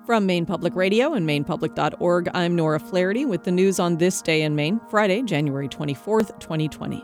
From Maine Public Radio and mainepublic.org, I'm Nora Flaherty with the news on this day in Maine, Friday, January 24th, 2020.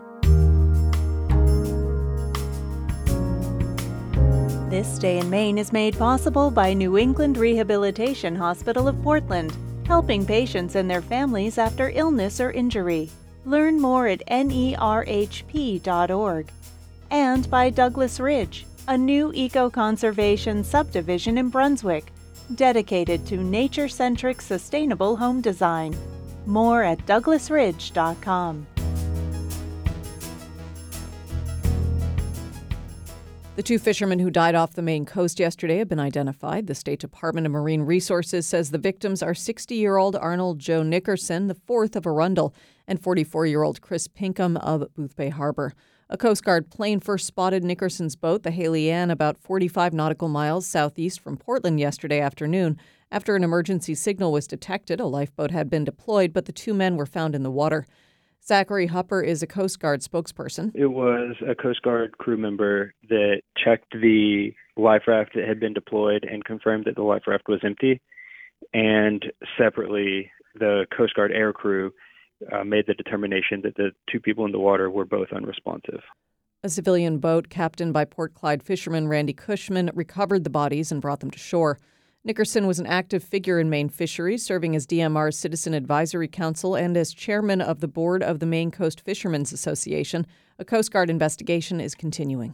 This Day in Maine is made possible by New England Rehabilitation Hospital of Portland, helping patients and their families after illness or injury. Learn more at nerhp.org. And by Douglas Ridge, a new eco-conservation subdivision in Brunswick, dedicated to nature-centric sustainable home design. More at douglasridge.com. The two fishermen who died off the Maine coast yesterday have been identified. The State Department of Marine Resources says the victims are 60-year-old Arnold Joe Nickerson, the fourth of Arundel, and 44-year-old Chris Pinkham of Boothbay Harbor. A Coast Guard plane first spotted Nickerson's boat, the Haley Ann, about 45 nautical miles southeast from Portland yesterday afternoon. After an emergency signal was detected, a lifeboat had been deployed, but the two men were found in the water. Zachary Hupper is a Coast Guard spokesperson. It was a Coast Guard crew member that checked the life raft that had been deployed and confirmed that the life raft was empty. And separately, the Coast Guard air crew made the determination that the two people in the water were both unresponsive. A civilian boat captained by Port Clyde fisherman Randy Cushman recovered the bodies and brought them to shore. Nickerson was an active figure in Maine fisheries, serving as DMR's Citizen Advisory Council and as chairman of the board of the Maine Coast Fishermen's Association. A Coast Guard investigation is continuing.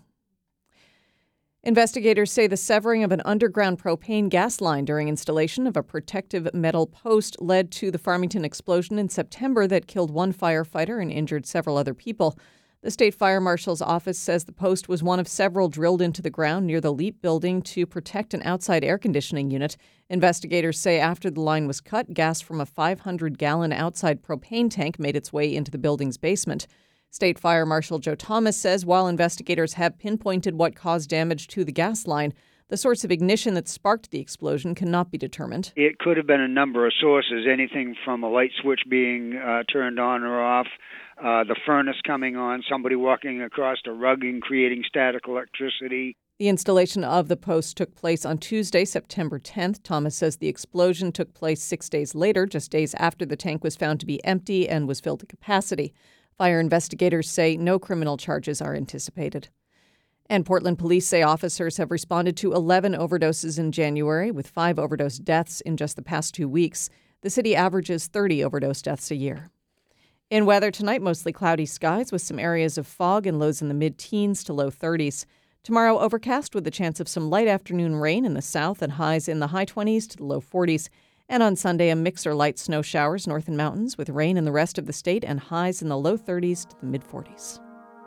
Investigators say the severing of an underground propane gas line during installation of a protective metal post led to the Farmington explosion in September that killed one firefighter and injured several other people. The state fire marshal's office says the post was one of several drilled into the ground near the LEAP building to protect an outside air conditioning unit. Investigators say after the line was cut, gas from a 500-gallon outside propane tank made its way into the building's basement. State Fire Marshal Joe Thomas says while investigators have pinpointed what caused damage to the gas line, the source of ignition that sparked the explosion cannot be determined. It could have been a number of sources, anything from a light switch being turned on or off, the furnace coming on, somebody walking across a rug and creating static electricity. The installation of the post took place on Tuesday, September 10th. Thomas says the explosion took place 6 days later, just days after the tank was found to be empty and was filled to capacity. Fire investigators say no criminal charges are anticipated. And Portland police say officers have responded to 11 overdoses in January, with 5 overdose deaths in just the past 2 weeks. The city averages 30 overdose deaths a year. In weather tonight, mostly cloudy skies with some areas of fog and lows in the mid-teens to low 30s. Tomorrow, overcast with a chance of some light afternoon rain in the south and highs in the high 20s to the low 40s. And on Sunday, a mix or light snow showers north and mountains with rain in the rest of the state and highs in the low 30s to the mid-40s.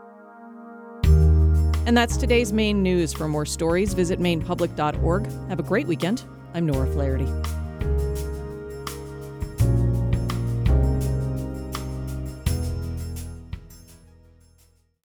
And that's today's Maine news. For more stories, visit mainepublic.org. Have a great weekend. I'm Nora Flaherty.